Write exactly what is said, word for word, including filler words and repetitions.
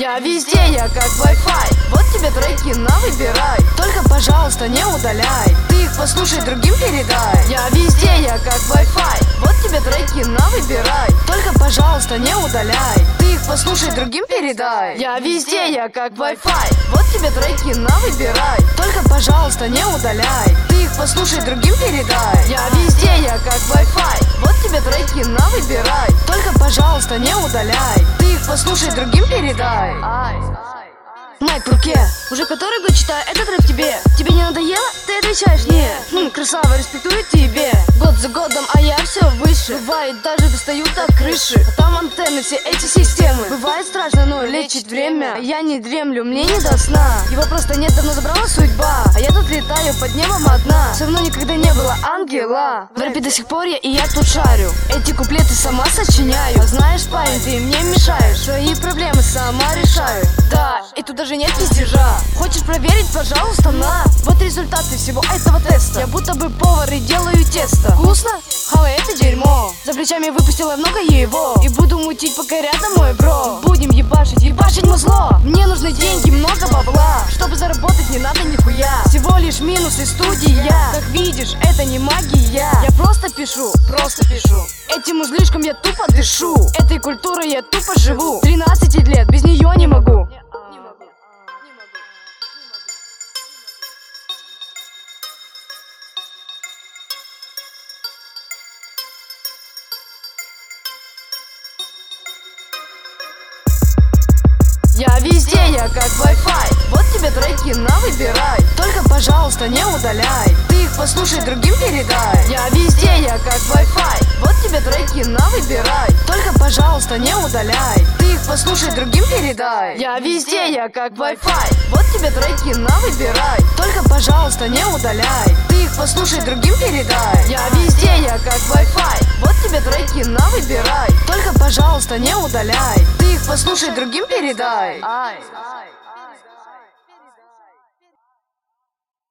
Я везде, я как Wi-Fi. Вот тебе треки на выбирай. Только, пожалуйста, не удаляй. Ты их послушай, другим передай. Я везде, я как Wi-Fi. Вот тебе треки на выбирай. Только, пожалуйста, не удаляй. Ты их послушай, другим передай. Я везде, я как Wi-Fi. Вот тебе треки на выбирай. Только, пожалуйста, не удаляй. Ты их послушай, другим передай. Я везде, я как Wi-Fi. Вот тебе треки на выбирай. Только, пожалуйста, не удаляй. Ты их послушай, другим передай. Майк в руке. Уже который год читаю этот рэп тебе. Тебе не надоело? Ты отвечаешь нет. Хм, красава, респектую тебе. Год за годом, а я все выше. Бывает, даже достаю до крыши. А там антенны, все эти системы. Бывает страшно, но лечит время. Я не дремлю, мне не до сна. Его просто нет, давно забрала судьба. А я тут летаю под небом одна. Со мной никогда не было ангела. В рэпе до сих пор я и я тут шарю. Эти куплеты сама сочиняю. А знаешь, парень, ты мне мешаешь. Свои проблемы сама решаю. Да, и тут даже нет вестежа. Хочешь проверить, пожалуйста, на. Вот результаты всего этого теста. Я будто бы повар и делаю тесто. Вкусно? Хавай это дерьмо. За плечами выпустила много его. И буду мутить, пока рядом мой бро. Будем ебашить, ебашить музло. Мне нужны деньги, много бабла. Чтобы заработать, не надо нихуя. Всего лишь минусы студия. Как видишь, это не магия. Я просто пишу, просто пишу. Этим узлишком я тупо дышу. Этой культурой я тупо живу. тринадцать лет, без нее не могу. Я везде, я как Wi-Fi. Вот тебе треки на выбирай. Только, пожалуйста, не удаляй. Ты их послушай, другим передай. Я везде, я как Wi-Fi. Вот тебе треки на выбирай. Только, пожалуйста, не удаляй. Ты их послушай, другим передай. Я везде, я как Wi-Fi. Вот тебе треки на выбирай. Только, пожалуйста, не удаляй. Ты их послушай, другим передай. Я везде, я как Wi-Fi. Вот тебе треки на выбирай. Только, пожалуйста, не удаляй. Ты их послушай, другим передай. Ай.